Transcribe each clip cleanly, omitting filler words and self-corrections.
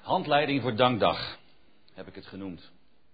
Handleiding voor Dankdag, heb ik het genoemd.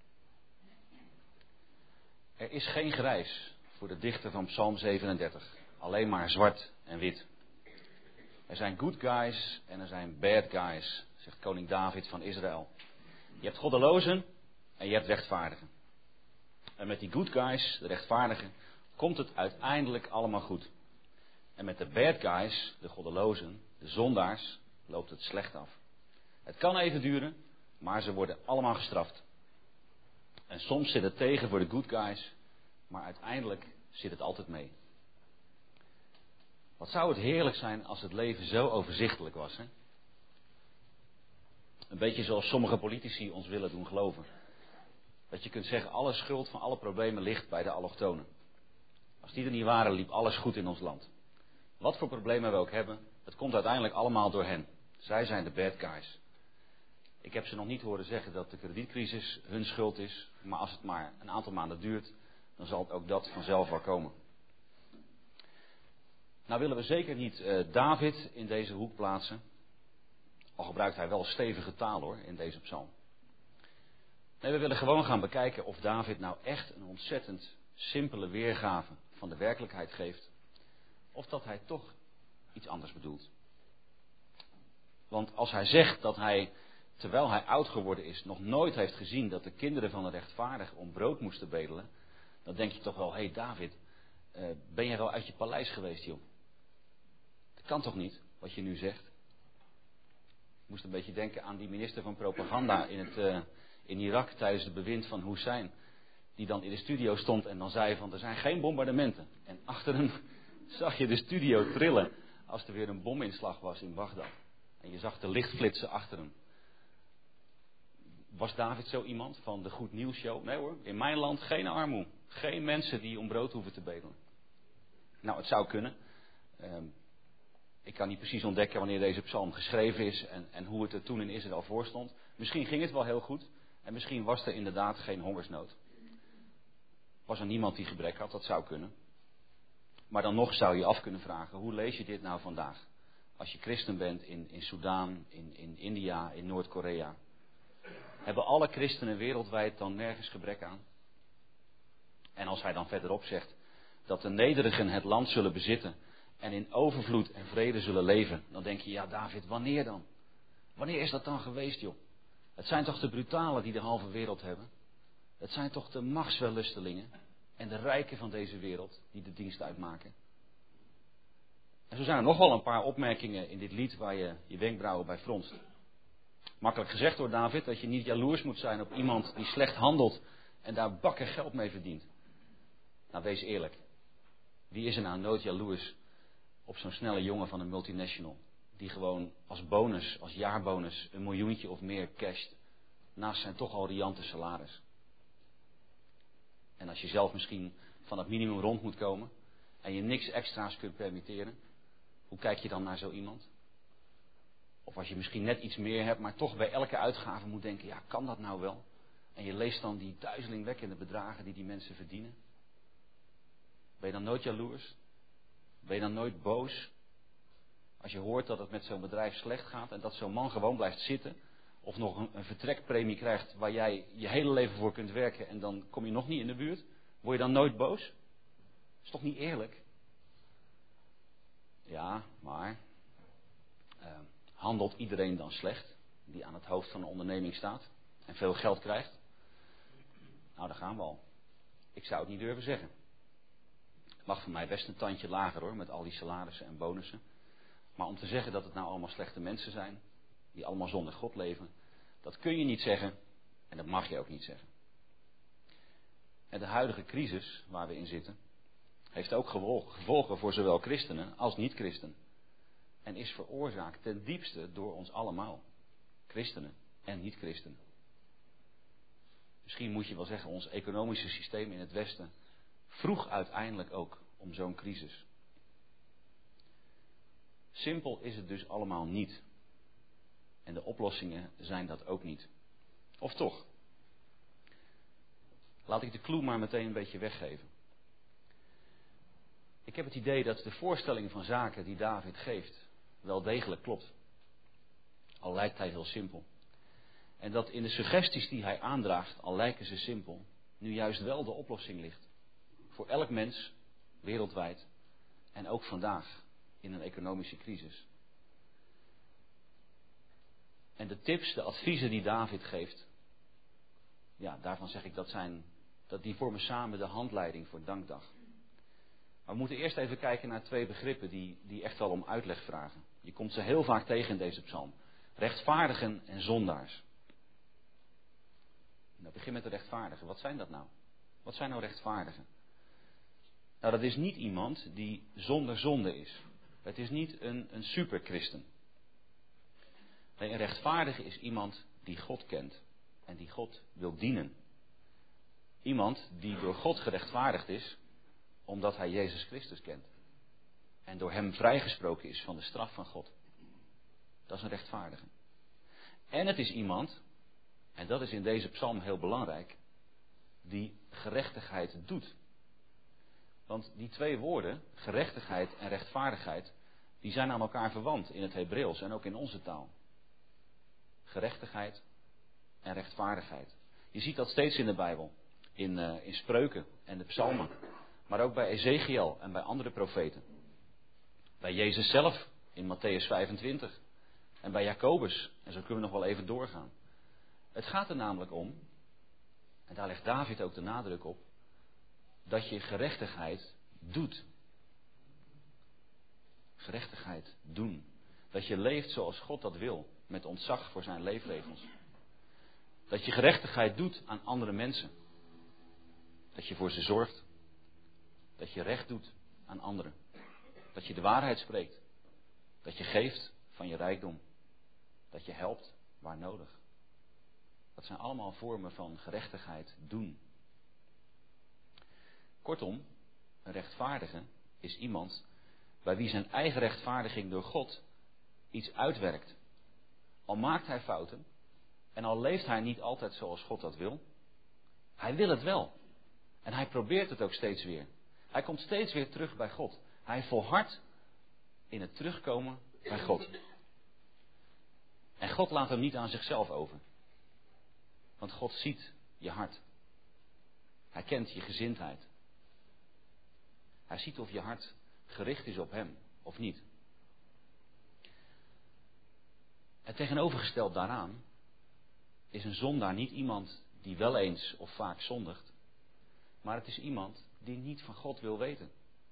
Er is geen grijs voor de dichter van Psalm 37. Alleen maar zwart en wit. Er zijn good guys en er zijn bad guys, zegt koning David van Israël. Je hebt goddelozen en je hebt rechtvaardigen. En met die good guys, de rechtvaardigen, komt het uiteindelijk allemaal goed. En met de bad guys, de goddelozen, de zondaars, loopt het slecht af. Het kan even duren, maar ze worden allemaal gestraft. En soms zit het tegen voor de good guys, maar uiteindelijk zit het altijd mee. Wat zou het heerlijk zijn als het leven zo overzichtelijk was, hè? Een beetje zoals sommige politici ons willen doen geloven. Dat je kunt zeggen, alle schuld van alle problemen ligt bij de allochtonen. Als die er niet waren, liep alles goed in ons land. Wat voor problemen we ook hebben, het komt uiteindelijk allemaal door hen. Zij zijn de bad guys. Ik heb ze nog niet horen zeggen dat de kredietcrisis hun schuld is. Maar als het maar een aantal maanden duurt, dan zal het ook dat vanzelf wel komen. Nou willen we zeker niet David in deze hoek plaatsen. Al gebruikt hij wel stevige taal hoor, in deze psalm. Nee, we willen gewoon gaan bekijken of David nou echt een ontzettend simpele weergave van de werkelijkheid geeft. Of dat hij toch iets anders bedoelt. Want als hij zegt dat hij, terwijl hij oud geworden is, nog nooit heeft gezien dat de kinderen van de rechtvaardigen om brood moesten bedelen, dan denk je toch wel, hé David, ben jij wel uit je paleis geweest, joh? Dat kan toch niet, wat je nu zegt? Ik moest een beetje denken aan die minister van propaganda in Irak tijdens het bewind van Hussein. Die dan in de studio stond en dan zei van, er zijn geen bombardementen. En achter hem zag je de studio trillen als er weer een bominslag was in Bagdad. En je zag de lichtflitsen achter hem. Was David zo iemand van de Goed Nieuws Show? Nee hoor, in mijn land geen armoede. Geen mensen die om brood hoeven te bedelen. Nou, het zou kunnen. Ik kan niet precies ontdekken wanneer deze psalm geschreven is en hoe het er toen in Israël voor stond. Misschien ging het wel heel goed en misschien was er inderdaad geen hongersnood. Was er niemand die gebrek had, dat zou kunnen. Maar dan nog zou je af kunnen vragen, hoe lees je dit nou vandaag? Als je christen bent in Soedan, in India, in Noord-Korea. Hebben alle christenen wereldwijd dan nergens gebrek aan? En als hij dan verderop zegt dat de nederigen het land zullen bezitten en in overvloed en vrede zullen leven, dan denk je, ja David, wanneer dan? Wanneer is dat dan geweest, joh? Het zijn toch de brutalen die de halve wereld hebben? Het zijn toch de machtswellustelingen en de rijken van deze wereld die de dienst uitmaken? En zo zijn er nog wel een paar opmerkingen in dit lied waar je je wenkbrauwen bij fronst. Makkelijk gezegd door David dat je niet jaloers moet zijn op iemand die slecht handelt en daar bakken geld mee verdient. Nou, wees eerlijk. Wie is er nou nooit jaloers op zo'n snelle jongen van een multinational? Die gewoon als bonus, als jaarbonus, een miljoentje of meer casht. Naast zijn toch al riante salaris. En als je zelf misschien van het minimum rond moet komen en je niks extra's kunt permitteren, hoe kijk je dan naar zo iemand? Of als je misschien net iets meer hebt, maar toch bij elke uitgave moet denken, ja, kan dat nou wel? En je leest dan die duizelingwekkende bedragen die mensen verdienen. Ben je dan nooit jaloers? Ben je dan nooit boos? Als je hoort dat het met zo'n bedrijf slecht gaat en dat zo'n man gewoon blijft zitten, of nog een vertrekpremie krijgt waar jij je hele leven voor kunt werken en dan kom je nog niet in de buurt, word je dan nooit boos? Dat is toch niet eerlijk? Ja, maar handelt iedereen dan slecht die aan het hoofd van een onderneming staat en veel geld krijgt? Nou, daar gaan we al. Ik zou het niet durven zeggen. Het mag voor mij best een tandje lager hoor, met al die salarissen en bonussen. Maar om te zeggen dat het nou allemaal slechte mensen zijn, die allemaal zonder God leven, dat kun je niet zeggen en dat mag je ook niet zeggen. En de huidige crisis waar we in zitten, heeft ook gevolgen voor zowel christenen als niet-christenen. En is veroorzaakt ten diepste door ons allemaal. Christenen en niet-christenen. Misschien moet je wel zeggen, ons economische systeem in het Westen vroeg uiteindelijk ook om zo'n crisis. Simpel is het dus allemaal niet. En de oplossingen zijn dat ook niet. Of toch? Laat ik de clue maar meteen een beetje weggeven. Ik heb het idee dat de voorstelling van zaken die David geeft wel degelijk klopt. Al lijkt hij heel simpel. En dat in de suggesties die hij aandraagt, al lijken ze simpel, nu juist wel de oplossing ligt. Voor elk mens, wereldwijd, en ook vandaag in een economische crisis. En de tips, de adviezen die David geeft, ja, daarvan zeg ik dat die vormen samen de handleiding voor dankdag. Maar we moeten eerst even kijken naar 2 begrippen die echt wel om uitleg vragen. Je komt ze heel vaak tegen in deze psalm. Rechtvaardigen en zondaars. Nou, begin met de rechtvaardigen. Wat zijn dat nou? Wat zijn nou rechtvaardigen? Nou, dat is niet iemand die zonder zonde is. Het is niet een superchristen. Nee, een rechtvaardige is iemand die God kent en die God wil dienen. Iemand die door God gerechtvaardigd is, omdat hij Jezus Christus kent. En door hem vrijgesproken is van de straf van God. Dat is een rechtvaardige. En het is iemand, en dat is in deze psalm heel belangrijk, die gerechtigheid doet. Want die 2 woorden, gerechtigheid en rechtvaardigheid, die zijn aan elkaar verwant in het Hebreeuws en ook in onze taal. Gerechtigheid en rechtvaardigheid. Je ziet dat steeds in de Bijbel. In Spreuken en de psalmen. Maar ook bij Ezekiel en bij andere profeten. Bij Jezus zelf in Matthäus 25. En bij Jacobus. En zo kunnen we nog wel even doorgaan. Het gaat er namelijk om, en daar legt David ook de nadruk op, dat je gerechtigheid doet. Gerechtigheid doen. Dat je leeft zoals God dat wil, met ontzag voor zijn leefregels. Dat je gerechtigheid doet aan andere mensen. Dat je voor ze zorgt. Dat je recht doet aan anderen. Dat je de waarheid spreekt. Dat je geeft van je rijkdom. Dat je helpt waar nodig. Dat zijn allemaal vormen van gerechtigheid doen. Kortom, een rechtvaardige is iemand bij wie zijn eigen rechtvaardiging door God iets uitwerkt. Al maakt hij fouten en al leeft hij niet altijd zoals God dat wil, hij wil het wel. En hij probeert het ook steeds weer. Hij komt steeds weer terug bij God. Hij volhardt in het terugkomen bij God. En God laat hem niet aan zichzelf over. Want God ziet je hart. Hij kent je gezindheid. Hij ziet of je hart gericht is op hem of niet. En tegenovergesteld daaraan is een zondaar niet iemand die wel eens of vaak zondigt. Maar het is iemand die niet van God wil weten.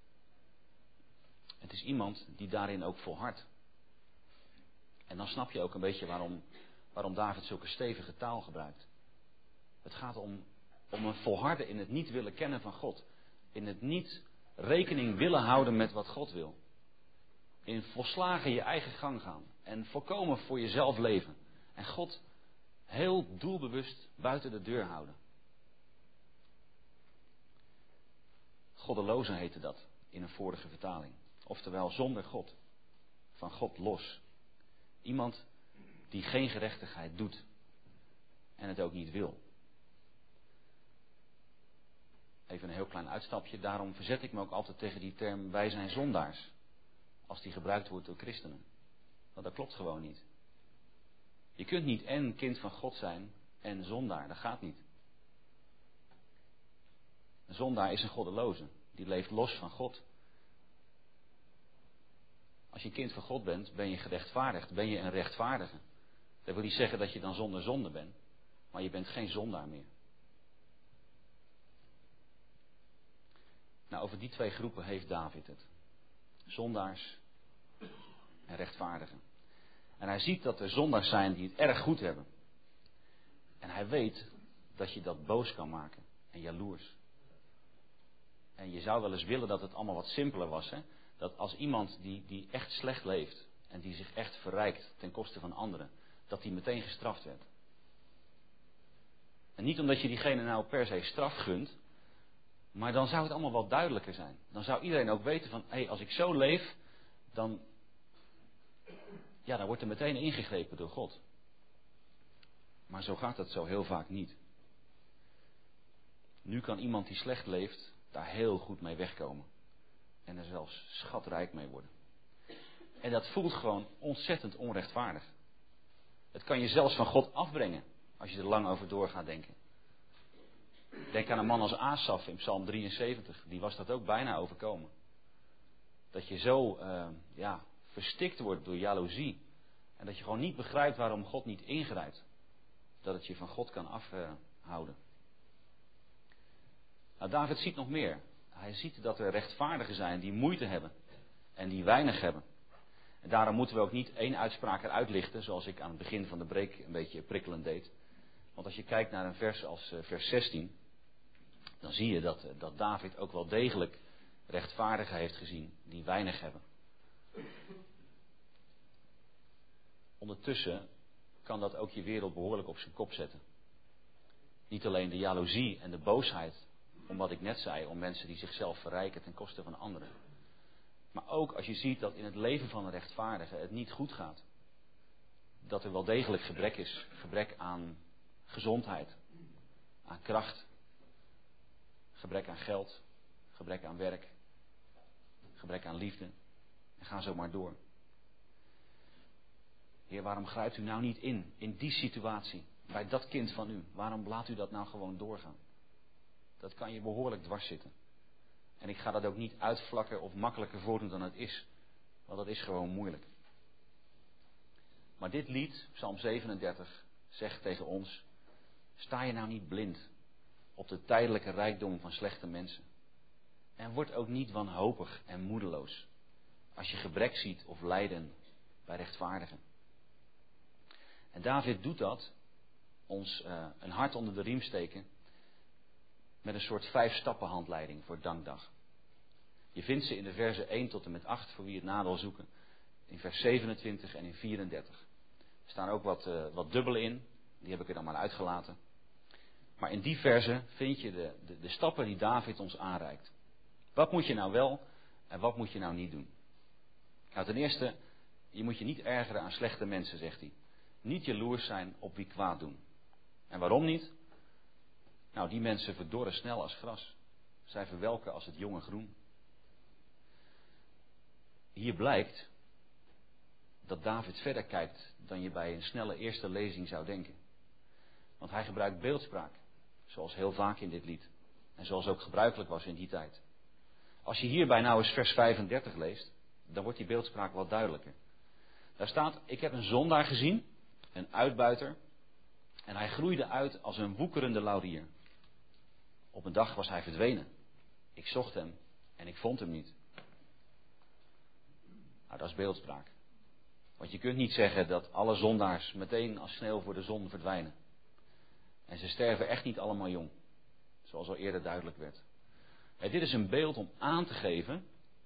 Het is iemand die daarin ook volhardt. En dan snap je ook een beetje waarom David zulke stevige taal gebruikt. Het gaat om een volharden in het niet willen kennen van God. In het niet rekening willen houden met wat God wil. In volslagen je eigen gang gaan. En volkomen voor jezelf leven. En God heel doelbewust buiten de deur houden. Goddelozen heette dat in een vorige vertaling. Oftewel zonder God. Van God los. Iemand die geen gerechtigheid doet. En het ook niet wil. Even een heel klein uitstapje. Daarom verzet ik me ook altijd tegen die term wij zijn zondaars. Als die gebruikt wordt door christenen. Want dat klopt gewoon niet. Je kunt niet en kind van God zijn en zondaar. Dat gaat niet. Een zondaar is een goddeloze. Die leeft los van God. Als je een kind van God bent, ben je gerechtvaardigd. Ben je een rechtvaardige. Dat wil niet zeggen dat je dan zonder zonde bent. Maar je bent geen zondaar meer. Nou, over die 2 groepen heeft David het. Zondaars en rechtvaardigen. En hij ziet dat er zondaars zijn die het erg goed hebben. En hij weet dat je dat boos kan maken en jaloers. En je zou wel eens willen dat het allemaal wat simpeler was. Hè? Dat als iemand die echt slecht leeft en die zich echt verrijkt ten koste van anderen, dat die meteen gestraft werd. En niet omdat je diegene nou per se straf gunt, maar dan zou het allemaal wat duidelijker zijn. Dan zou iedereen ook weten van, hé, als ik zo leef, dan wordt er meteen ingegrepen door God. Maar zo gaat het zo heel vaak niet. Nu kan iemand die slecht leeft, daar heel goed mee wegkomen. En er zelfs schatrijk mee worden. En dat voelt gewoon ontzettend onrechtvaardig. Het kan je zelfs van God afbrengen. als je er lang over door gaat denken. Denk aan een man als Asaf in Psalm 73. Die was dat ook bijna overkomen. Dat je zo verstikt wordt door jaloezie. En dat je gewoon niet begrijpt waarom God niet ingrijpt. Dat het je van God kan afhouden. Nou, David ziet nog meer. Hij ziet dat er rechtvaardigen zijn die moeite hebben. En die weinig hebben. En daarom moeten we ook niet één uitspraak eruit lichten. Zoals ik aan het begin van de preek een beetje prikkelend deed. Want als je kijkt naar een vers als vers 16. Dan zie je dat David ook wel degelijk rechtvaardigen heeft gezien die weinig hebben. Ondertussen kan dat ook je wereld behoorlijk op zijn kop zetten. Niet alleen de jaloezie en de boosheid, om wat ik net zei, om mensen die zichzelf verrijken ten koste van anderen. Maar ook als je ziet dat in het leven van een rechtvaardige het niet goed gaat. Dat er wel degelijk gebrek is. Gebrek aan gezondheid, aan kracht, gebrek aan geld, gebrek aan werk, gebrek aan liefde. En ga zo maar door. Heer, waarom grijpt u nou niet in die situatie, bij dat kind van u? Waarom laat u dat nou gewoon doorgaan? Dat kan je behoorlijk dwars zitten. En ik ga dat ook niet uitvlakken of makkelijker voordoen dan het is. Want dat is gewoon moeilijk. Maar dit lied, Psalm 37, zegt tegen ons: sta je nou niet blind op de tijdelijke rijkdom van slechte mensen. En word ook niet wanhopig en moedeloos als je gebrek ziet of lijden bij rechtvaardigen. En David doet dat, ons een hart onder de riem steken, met een soort 5-stappen handleiding voor dankdag. Je vindt ze in de versen 1 tot en met 8, voor wie het na wil zoeken. In vers 27 en in 34. Er staan ook wat dubbelen in, die heb ik er dan maar uitgelaten. Maar in die versen vind je de stappen die David ons aanreikt. Wat moet je nou wel en wat moet je nou niet doen? Nou, ten eerste, je moet je niet ergeren aan slechte mensen, zegt hij. Niet jaloers zijn op wie kwaad doen. En waarom niet? Nou, die mensen verdorren snel als gras. Zij verwelken als het jonge groen. Hier blijkt dat David verder kijkt dan je bij een snelle eerste lezing zou denken. Want hij gebruikt beeldspraak, zoals heel vaak in dit lied. En zoals ook gebruikelijk was in die tijd. Als je hierbij nou eens vers 35 leest, dan wordt die beeldspraak wat duidelijker. Daar staat: ik heb een zondaar gezien, een uitbuiter, en hij groeide uit als een woekerende laurier. Op een dag was hij verdwenen. Ik zocht hem en ik vond hem niet. Nou, dat is beeldspraak. Want je kunt niet zeggen dat alle zondaars meteen als sneeuw voor de zon verdwijnen. En ze sterven echt niet allemaal jong. Zoals al eerder duidelijk werd. Dit is een beeld om aan te geven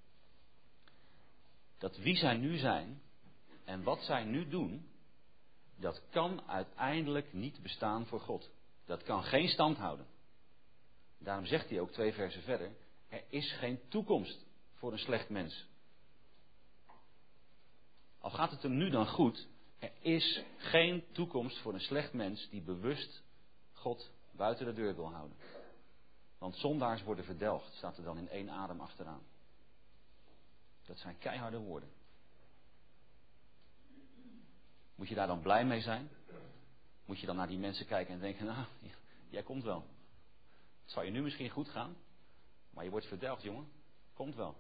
dat wie zij nu zijn en wat zij nu doen, dat kan uiteindelijk niet bestaan voor God. Dat kan geen stand houden. Daarom zegt hij ook 2 versen verder: er is geen toekomst voor een slecht mens. Al gaat het hem nu dan goed, er is geen toekomst voor een slecht mens die bewust God buiten de deur wil houden. Want zondaars worden verdelgd, staat er dan in 1 adem achteraan. Dat zijn keiharde woorden. Moet je daar dan blij mee zijn? Moet je dan naar die mensen kijken en denken: nou, jij komt wel. Het zal je nu misschien goed gaan, maar je wordt verdelgd, jongen. Komt wel.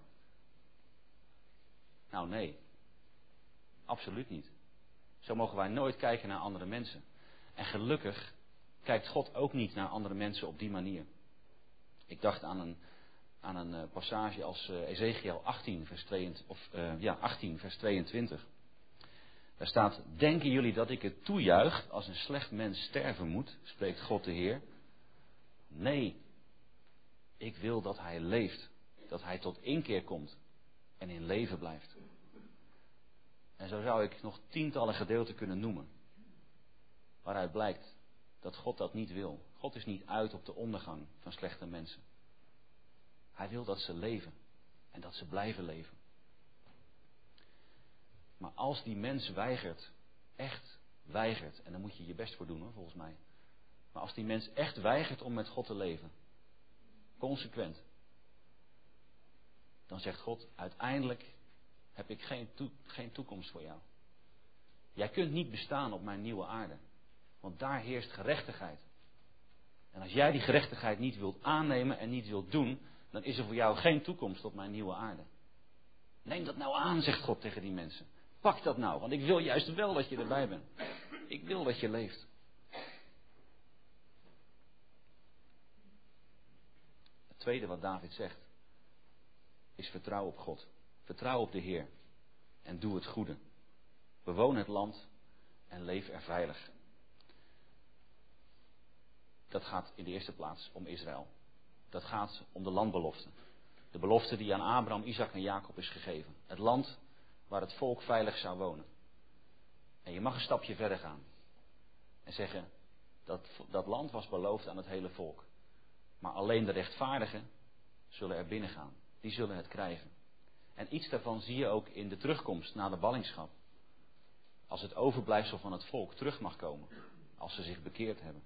Nou, nee. Absoluut niet. Zo mogen wij nooit kijken naar andere mensen. En gelukkig kijkt God ook niet naar andere mensen op die manier. Ik dacht aan een passage als Ezekiel 18 vers 22. Daar staat: denken jullie dat ik het toejuich als een slecht mens sterven moet, spreekt God de Heer? Nee, ik wil dat hij leeft, dat hij tot inkeer komt en in leven blijft. En zo zou ik nog tientallen gedeelten kunnen noemen, waaruit blijkt dat God dat niet wil. God is niet uit op de ondergang van slechte mensen. Hij wil dat ze leven en dat ze blijven leven. Maar als die mens weigert, echt weigert, en daar moet je je best voor doen hoor, volgens mij. Maar als die mens echt weigert om met God te leven, consequent, dan zegt God: uiteindelijk heb ik geen toekomst voor jou. Jij kunt niet bestaan op mijn nieuwe aarde. Want daar heerst gerechtigheid. En als jij die gerechtigheid niet wilt aannemen en niet wilt doen, dan is er voor jou geen toekomst op mijn nieuwe aarde. Neem dat nou aan, zegt God tegen die mensen. Pak dat nou, want ik wil juist wel dat je erbij bent. Ik wil dat je leeft. Het tweede wat David zegt, is vertrouw op God. Vertrouw op de Heer. En doe het goede. Bewoon het land en leef er veilig. Dat gaat in de eerste plaats om Israël. Dat gaat om de landbelofte. De belofte die aan Abraham, Isaac en Jacob is gegeven. Het land waar het volk veilig zou wonen. En je mag een stapje verder gaan. En zeggen, dat land was beloofd aan het hele volk. Maar alleen de rechtvaardigen zullen er binnen gaan. Die zullen het krijgen. En iets daarvan zie je ook in de terugkomst na de ballingschap. Als het overblijfsel van het volk terug mag komen. Als ze zich bekeerd hebben.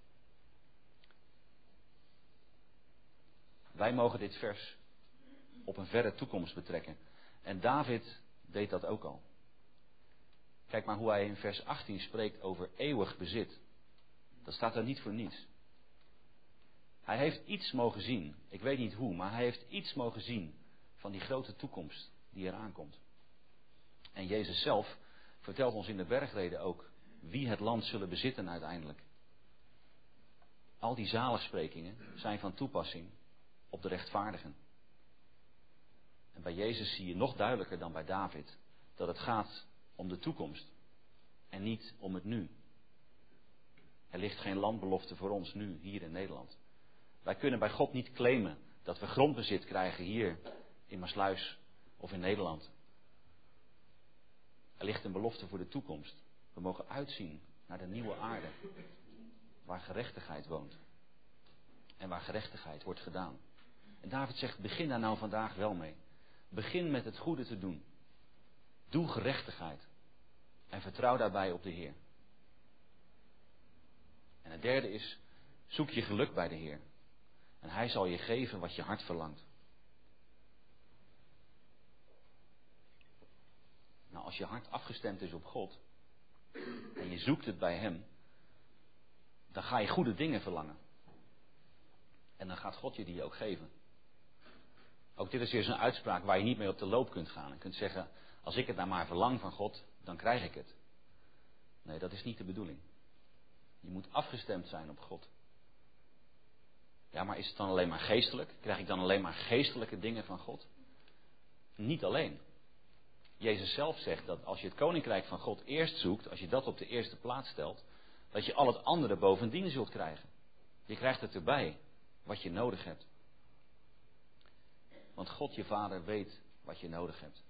Wij mogen dit vers op een verre toekomst betrekken. En David deed dat ook al. Kijk maar hoe hij in vers 18 spreekt over eeuwig bezit. Dat staat er niet voor niets. Hij heeft iets mogen zien. Ik weet niet hoe, maar hij heeft iets mogen zien van die grote toekomst die eraan komt. En Jezus zelf vertelt ons in de bergreden ook wie het land zullen bezitten uiteindelijk. Al die zaligsprekingen zijn van toepassing op de rechtvaardigen. En bij Jezus zie je nog duidelijker dan bij David dat het gaat om de toekomst en niet om het nu. Er ligt geen landbelofte voor ons nu, hier in Nederland. Wij kunnen bij God niet claimen dat we grondbezit krijgen hier in Maassluis of in Nederland. Er ligt een belofte voor de toekomst. We mogen uitzien naar de nieuwe aarde, waar gerechtigheid woont. En waar gerechtigheid wordt gedaan. En David zegt, begin daar nou vandaag wel mee. Begin met het goede te doen. Doe gerechtigheid. En vertrouw daarbij op de Heer. En het derde is, zoek je geluk bij de Heer. En Hij zal je geven wat je hart verlangt. Nou, als je hart afgestemd is op God, en je zoekt het bij Hem, dan ga je goede dingen verlangen. En dan gaat God je die ook geven. Ook dit is weer zo'n uitspraak waar je niet mee op de loop kunt gaan. Je kunt zeggen, als ik het nou maar verlang van God, dan krijg ik het. Nee, dat is niet de bedoeling. Je moet afgestemd zijn op God. Ja, maar is het dan alleen maar geestelijk? Krijg ik dan alleen maar geestelijke dingen van God? Niet alleen. Jezus zelf zegt dat als je het koninkrijk van God eerst zoekt, als je dat op de eerste plaats stelt, dat je al het andere bovendien zult krijgen. Je krijgt het erbij, wat je nodig hebt. Want God, je Vader, weet wat je nodig hebt.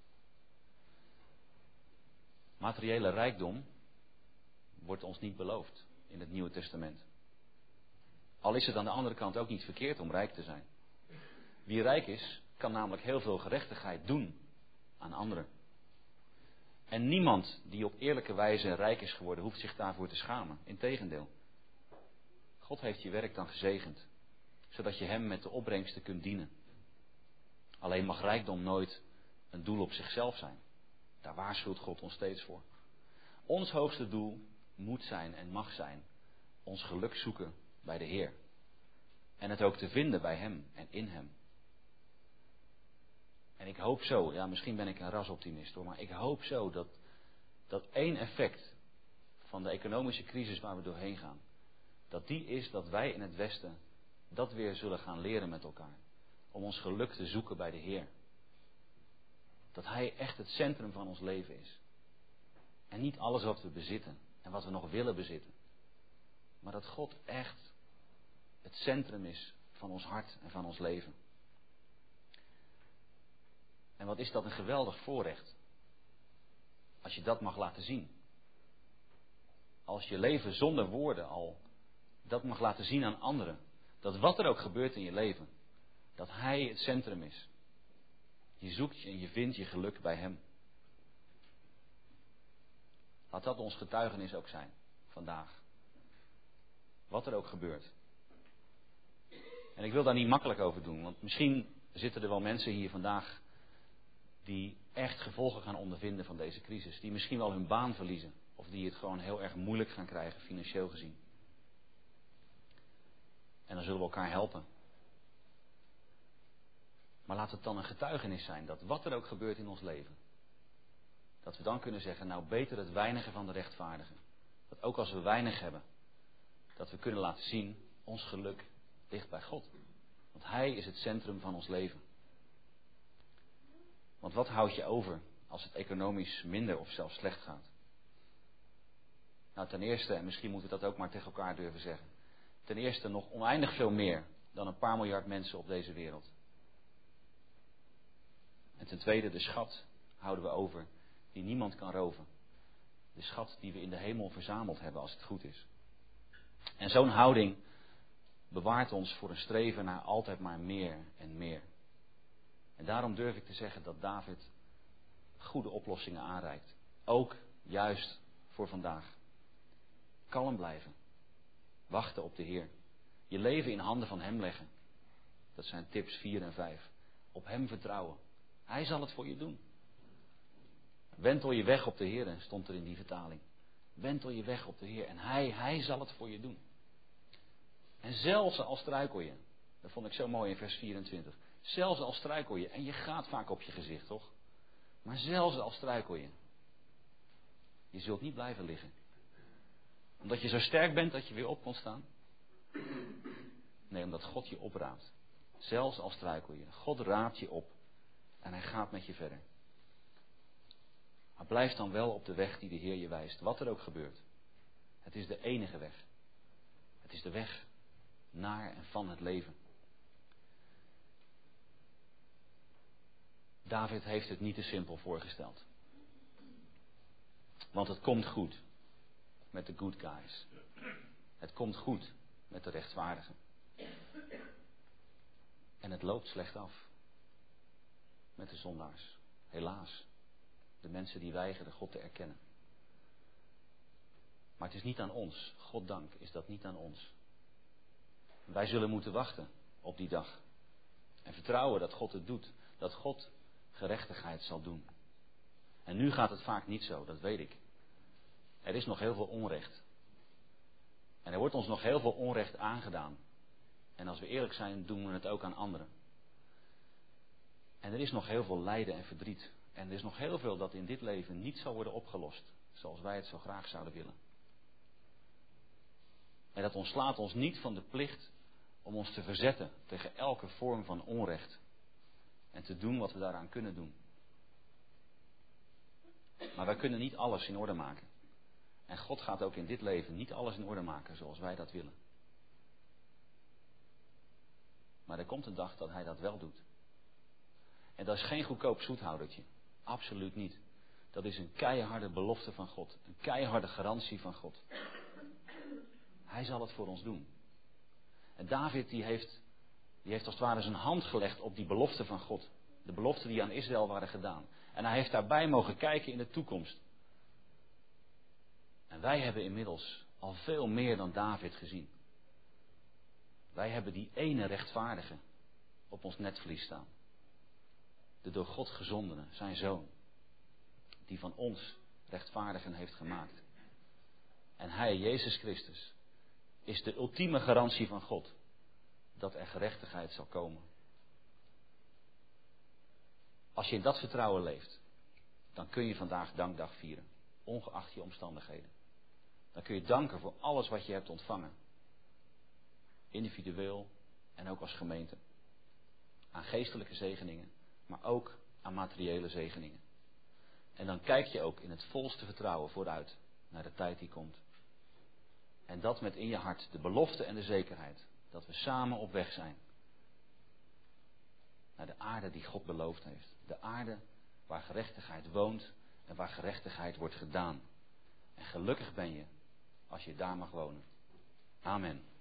Materiële rijkdom wordt ons niet beloofd in het Nieuwe Testament. Al is het aan de andere kant ook niet verkeerd om rijk te zijn. Wie rijk is, kan namelijk heel veel gerechtigheid doen aan anderen. En niemand die op eerlijke wijze rijk is geworden, hoeft zich daarvoor te schamen. Integendeel. God heeft je werk dan gezegend, zodat je Hem met de opbrengsten kunt dienen. Alleen mag rijkdom nooit een doel op zichzelf zijn. Daar waarschuwt God ons steeds voor. Ons hoogste doel moet zijn en mag zijn ons geluk zoeken bij de Heer. En het ook te vinden bij Hem en in Hem. En ik hoop zo, ja misschien ben ik een rasoptimist hoor, maar ik hoop zo dat één effect van de economische crisis waar we doorheen gaan, dat die is dat wij in het Westen dat weer zullen gaan leren met elkaar. Om ons geluk te zoeken bij de Heer. Dat Hij echt het centrum van ons leven is. En niet alles wat we bezitten en wat we nog willen bezitten. Maar dat God echt het centrum is van ons hart en van ons leven. En wat is dat een geweldig voorrecht. Als je dat mag laten zien. Als je leven zonder woorden al dat mag laten zien aan anderen. Dat wat er ook gebeurt in je leven. Dat Hij het centrum is. Je zoekt en je vindt je geluk bij Hem. Laat dat ons getuigenis ook zijn. Vandaag. Wat er ook gebeurt. En ik wil daar niet makkelijk over doen. Want misschien zitten er wel mensen hier vandaag die echt gevolgen gaan ondervinden van deze crisis. Die misschien wel hun baan verliezen. Of die het gewoon heel erg moeilijk gaan krijgen, financieel gezien. En dan zullen we elkaar helpen. Maar laat het dan een getuigenis zijn dat wat er ook gebeurt in ons leven, dat we dan kunnen zeggen, nou beter het weinige van de rechtvaardigen. Dat ook als we weinig hebben, dat we kunnen laten zien, ons geluk ligt bij God. Want Hij is het centrum van ons leven. Want wat houd je over als het economisch minder of zelfs slecht gaat? Nou, ten eerste, en misschien moeten we dat ook maar tegen elkaar durven zeggen. Ten eerste nog oneindig veel meer dan een paar miljard mensen op deze wereld. En ten tweede, de schat houden we over die niemand kan roven. De schat die we in de hemel verzameld hebben als het goed is. En zo'n houding bewaart ons voor een streven naar altijd maar meer en meer. En daarom durf ik te zeggen dat David goede oplossingen aanreikt. Ook juist voor vandaag. Kalm blijven. Wachten op de Heer. Je leven in handen van Hem leggen. Dat zijn tips 4 en 5. Op Hem vertrouwen. Hij zal het voor je doen. Wentel je weg op de Heer, stond er in die vertaling. Wentel je weg op de Heer en Hij zal het voor je doen. En zelfs al struikel je, dat vond ik zo mooi in vers 24. Zelfs al struikel je, en je gaat vaak op je gezicht, toch? Maar zelfs al struikel je, je zult niet blijven liggen. Omdat je zo sterk bent dat je weer op kon staan. Nee, omdat God je opraapt. Zelfs al struikel je. God raapt je op. En Hij gaat met je verder. Maar blijf dan wel op de weg die de Heer je wijst. Wat er ook gebeurt. Het is de enige weg. Het is de weg naar en van het leven. David heeft het niet te simpel voorgesteld. Want het komt goed met de good guys. Het komt goed met de rechtvaardigen. En het loopt slecht af met de zondaars. Helaas. De mensen die weigeren God te erkennen. Maar het is niet aan ons. Goddank is dat niet aan ons. Wij zullen moeten wachten op die dag. En vertrouwen dat God het doet. Dat God gerechtigheid zal doen. En nu gaat het vaak niet zo, dat weet ik. Er is nog heel veel onrecht. En er wordt ons nog heel veel onrecht aangedaan. En als we eerlijk zijn, doen we het ook aan anderen. En er is nog heel veel lijden en verdriet. En er is nog heel veel dat in dit leven niet zal worden opgelost. Zoals wij het zo graag zouden willen. En dat ontslaat ons niet van de plicht om ons te verzetten tegen elke vorm van onrecht. En te doen wat we daaraan kunnen doen. Maar wij kunnen niet alles in orde maken. En God gaat ook in dit leven niet alles in orde maken zoals wij dat willen. Maar er komt een dag dat Hij dat wel doet. En dat is geen goedkoop zoethoudertje. Absoluut niet. Dat is een keiharde belofte van God. Een keiharde garantie van God. Hij zal het voor ons doen. En David die heeft als het ware zijn hand gelegd op die belofte van God. De beloften die aan Israël waren gedaan. En hij heeft daarbij mogen kijken in de toekomst. En wij hebben inmiddels al veel meer dan David gezien. Wij hebben die ene rechtvaardige op ons netvlies staan. De door God gezondene, zijn zoon. Die van ons rechtvaardigen heeft gemaakt. En Hij, Jezus Christus, is de ultieme garantie van God. Dat er gerechtigheid zal komen. Als je in dat vertrouwen leeft, dan kun je vandaag dankdag vieren. Ongeacht je omstandigheden. Dan kun je danken voor alles wat je hebt ontvangen. Individueel en ook als gemeente. Aan geestelijke zegeningen, maar ook aan materiële zegeningen. En dan kijk je ook in het volste vertrouwen vooruit naar de tijd die komt. En dat met in je hart de belofte en de zekerheid dat we samen op weg zijn. Naar de aarde die God beloofd heeft. De aarde waar gerechtigheid woont en waar gerechtigheid wordt gedaan. En gelukkig ben je als je daar mag wonen. Amen.